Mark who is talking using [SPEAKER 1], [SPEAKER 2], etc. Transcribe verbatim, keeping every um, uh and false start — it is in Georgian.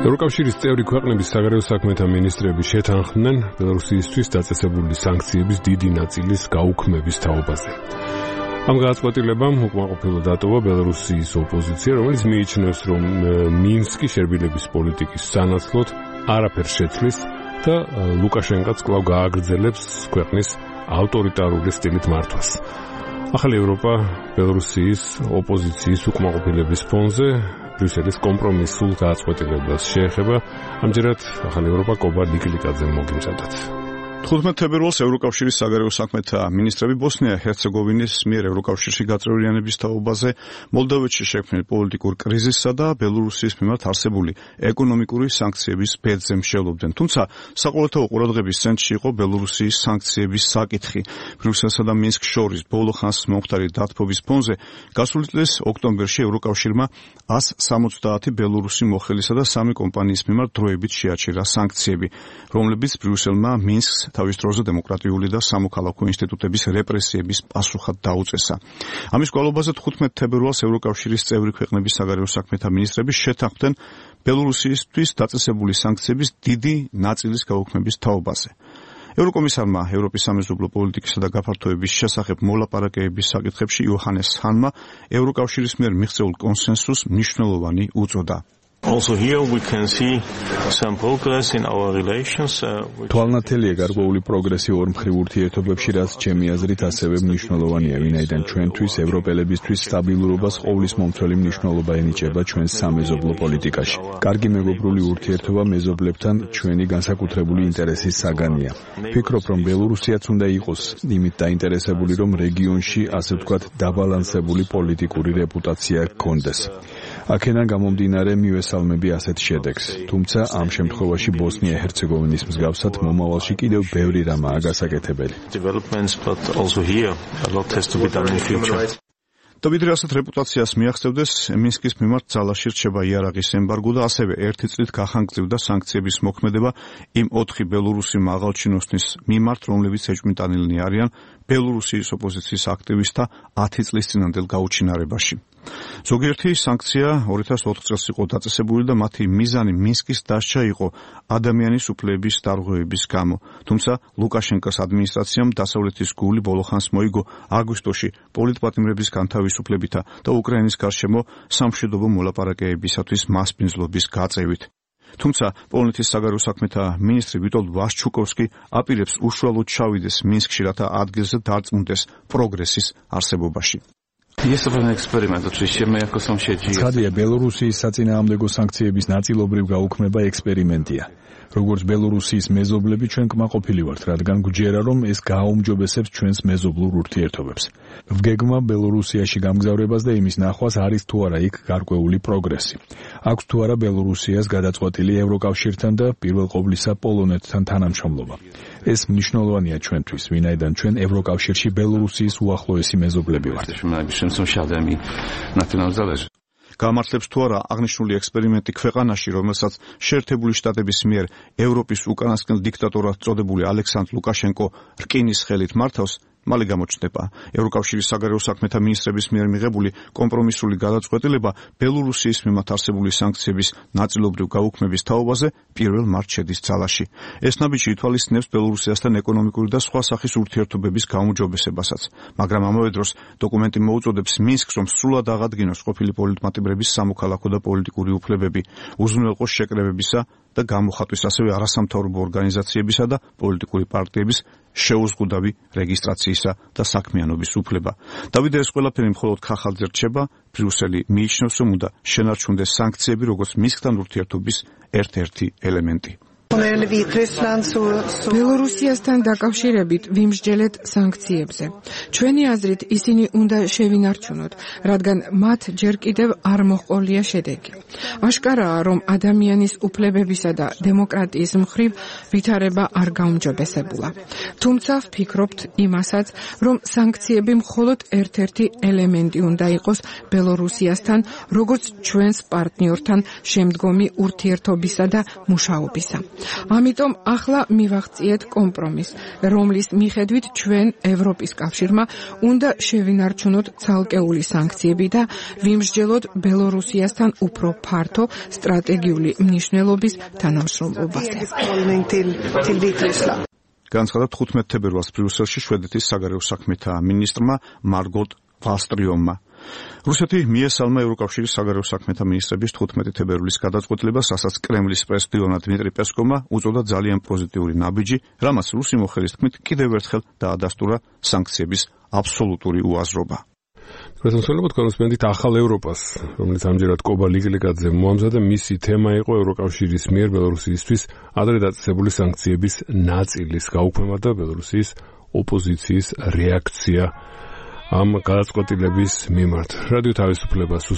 [SPEAKER 1] ევროკავშირის წევრი ქვეყნების საგარეო საქმეთა მინისტრები შეთანხმდნენ ბელორუსიისთვის დაწესებული სანქციების დიდი ნაწილის გაუქმების თაობაზე. Am გადაწყვეტილებამ უკმაყოფილო დატოვა ბელორუსიის ოპოზიცია, რომელიც მიიჩნევს, რომ მინსკი შერბილების პოლიტიკის სანაცვლოდ არაფერს შეცვლის და ლუკაშენკოც კვლავ გააგრძელებს ქვეყნის ავტორიტარული სტილით მართვას. ახალი ევროპა ბელორუსიის ოპოზიციის უკმაყოფილების ფონზე ბრიუსელის კომპრომისულ გადაწყვეტილებას შეეხება. ამჯერად ახალი ევროპა კობა ნიკლიკაძემ მოგიმზადათ.
[SPEAKER 2] თხუთმეტ თებერვალს ევროკავშირის საგარეო საქმეთა მინისტრები ბოსნია-ჰერცეგოვინის მიერ ევროკავშირში გაწევრიანების თაობაზე, მოლდოვეთში შექმნილ პოლიტიკურ კრიზისსა და ბელორუსიის მიმართ არსებული ეკონომიკური სანქციების ბედზე მსჯელობდნენ. თუმცა საყოველთაო ყურადღების ცენტრში იყო ბელორუსიის სანქციების საკითხი. ბრიუსელსა და მინსკს შორის ბოლო ხანს მომხდარი დათბობის ფონზე გასული წლის ოქტომბერში ევროკავშირმა ას სამოცდაათი ბელორუსი მოხელისა და სამი კომპანიის მიმართ დროებით შეაჩერა სანქციები, რომლებიც ბრიუსელმა მინსკს თავის დროზე დემოკრატიული და სამოქალაქო ინსტიტუტების რეპრესიების პასუხად დაუწესა. ამის გვალობაზე თხუთმეტ თებერვალს ევროკავშირის წევრი ქვეყნების საგარეო საქმეთა მინისტრები შეთანხმდნენ ბელორუსიისთვის დაწესებული სანქციების დიდი ნაწილის გაუქმების თაობაზე. ევროკომისარმა ევროპის სამეზობლო პოლიტიკისა და გაფართოების შესახებ მოლაპარაკებების საკითხებში იოჰანეს ჰანმა ევროკავშირის მიერ მიღწეულ კონსენსუსს მნიშვნელოვანი უწოდა.
[SPEAKER 3] Also here we can see some progress in our relations.
[SPEAKER 4] თვალნათელია გარკვეული პროგრესი ორ მხრივ ურთიერთობებში, რაც ჩემი აზრით ასევე მნიშვნელოვანია, ვინაიდან ჩვენთვის ევროპელებისთვის სტაბილურობას ყოვლის მომცველი მნიშვნელობა ენიჭება ჩვენს სამეზობლო პოლიტიკაში. კარგი მეგობრული ურთიერთობა მეზობლებთან ჩვენი განსაკუთრებული ინტერესის საგანია. ვფიქრობ, რომ ბელორუსიაც უნდა იყოს იმით დაინტერესებული, რომ რეგიონში, ასე ვთქვათ, დაბალანსებული პოლიტიკური რეპუტაცია ჰქონდეს. აქედან გამომდინარე მივესალმები ასეთ შედეგს. თუმცა ამ შემთხვევაში ბოსნია-ჰერცეგოვინის მსგავსად მომავალში კიდევ ბევრი რამაა გასაკეთებელი.
[SPEAKER 2] და ვიდრე ასეთ რეპუტაციას მიაღწევდეს, მინსკის მიმართ ძალაში რჩება იარაღის ემბარგო და ასევე ერთი წლით გახანგრძლივდა სანქციების მოქმედება იმ ოთხი ბელორუსი მაღალჩინოსნის მიმართ, რომლებიც ეჭვმიტანილნი არიან ბელორუსიის ოპოზიციის აქტივისტთა ათი წლის წინანდელ გაუჩინარებაში. ზოგიერთი სანქცია ორი ათას ოთხ წელს იყო დაწესებული და მათი მიზანი მინსკის დასჯა იყო ადამიანის უფლებების დარღვევების გამო. თუმცა ლუკაშენკოს ადმინისტრაციამ დასავლეთის გული ბოლო ხანს მოიგო აგვისტოში პოლიტპატიმრების განთავისუფლებითა და უკრაინის გარშემო სამშვიდობო მოლაპარაკებებისათვის მასპინძლობის გაწევით. თუმცა პოლონეთის საგარეო საქმეთა მინისტრი ვიტოლდ ვაშჩუკოვსკი აპირებს უშუალოდ ჩავიდეს მინსკში, რათა ადგილზე დარწმუნდეს პროგრესის არსებობაში.
[SPEAKER 4] ცხადია, ბელორუსიის საწინააღმდეგო სანქციების ნაწილობრივ გაუქმება ექსპერიმენტია. როგორც ბელორუსიის მეზობლები ჩვენ კმაყოფილი ვართ, რადგან გვჯერა, რომ ეს გააუმჯობესებს ჩვენს მეზობლურ ურთიერთობებს. ვგეგმა ბელორუსიაში გამგზავრებას და იმის ნახვას არის თუ არა იქ გარკვეული პროგრესი. აქვს თუ არა ბელორუსიას გადაწყვეტილი ევროკავშირთან და პირველ ყოვლისა პოლონეთთან თანამშრომლობა. ეს მნიშვნელოვანია ჩვენთვის, ვინაიდან ჩვენ ევროკავშირში ბელორუსიის უახლოესი მეზობლები ვართ.
[SPEAKER 2] გამართლებს თუ არა აღნიშნული ექსპერიმენტი ქვეყანაში, რომელსაც შეერთებული შტატების მიერ ევროპის უკანასკნელ დიქტატორად წოდებული ალექსანდრ ლუკაშენკო რკინის ხელით მართავს, მალე გამოჩნდება. ევროკავშირის საგარეო საქმეთა მინისტრების მიერ მიღებული კომპრომისული გადაწყვეტილება ბელორუსიის მიმართ არსებული სანქციების ნაწილობრივ გაუქმების თაობაზე პირველ მარტს შედის ძალაში. ეს ნაბიჯი ითვალისწინებს ბელორუსიასთან ეკონომიკური და სხვა სახის ურთიერთობების გაუმჯობესებასაც, მაგრამ ამავე დროს დოკუმენტი მოუწოდებს მინსკს, რომ სრულად აღადგინოს ყოფილი პოლიტპატიმრების სამოქალაქო და პოლიტიკური უფლებები, უზრუნველყოს შეკრებებისა და გამოხატვის, ასევე არასამთავრობო ორგანიზაციებისა და პოლიტიკური პარტიების შეუზღუდავი რეგისტრაციისა და საქმიანობის უფლება. დავიდე, ეს ყველაფერი მხოლოდ ქაღალდზე რჩება, ბრიუსელი მიიჩნევს, რომ უნდა შენარჩუნდეს სანქციები, როგორც მინსკთან ურთიერთობის ერთ-ერთი ელემენტი.
[SPEAKER 5] ბელორუსიასთან დაკავშირებით ვიმსჯელეთ სანქციებზე. ჩვენი აზრით ისინი უნდა შევინარჩუნოთ, რადგან მათ ჯერ კიდევ არ მოჰყოლია შედეგი. აშკარაა, რომ ადამიანის უფლებებისა და დემოკრატიის მხრივ ვითარება არ გაუმჯობესებულა. თუმცა ვფიქრობთ იმასაც, რომ სანქციები მხოლოდ ერთ-ერთი ელემენტი უნდა იყოს ბელორუსიასთან, როგორც ჩვენს პარტნიორთან შემდგომი ურთიერთობისა და მუშაობისა. ამიტომ ახლა მივახციეთ კომპრომისს, რომლის მიხედვით ჩვენ ევროპის კავშირმა უნდა შევინარჩუნოთ ცალკეული სანქციები და ვიმსჯელოთ ბელორუსიასთან უფრო ფართო სტრატეგიული მნიშვნელობის თანამშრომლობაზე.
[SPEAKER 2] განცხადა თხუთმეტ თებერვალს ბრიუსელში შვედეთის საგარეო საქმეთა მინისტრმა მარგოტ ვალსტრიომმა. რუსეთი მიესალმა ევროკავშირის საგარეო საქმეთა მინისტრების თხუთმეტი თებერვლის გადაწყვეტილებას, რასაც კრემლის პრეს-დილონა დმიტრი პესკოვმა უწოდა ძალიან პოზიტიური ნაბიჯი, რამაც რუსი მოხელის თქმით კიდევ ერთხელ დაადასტურა სანქციების აბსოლუტური უაზრობა.
[SPEAKER 1] პრესმსვლელობთ კონსპენდით ახალ ევროპას, რომელიც ამჯერად კობა ლიგლიგაძე მოამზადა, მისი თემა იყო ევროკავშირის მიერ ბელორუსიისთვის ადრე დაწესებული სანქციების ნაწილის გაუქმება და ბელორუსიის ოპოზიციის რეაქცია ამ გადაწყვეტილების მიმართ. რადიო თავისუფლებას